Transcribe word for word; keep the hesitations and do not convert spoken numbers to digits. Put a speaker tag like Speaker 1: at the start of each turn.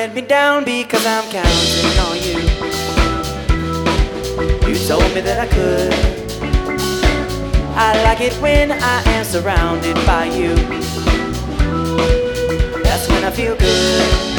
Speaker 1: let me down because I'm counting on you. You told me that I could. I like it when I am surrounded by you. That's when I feel good.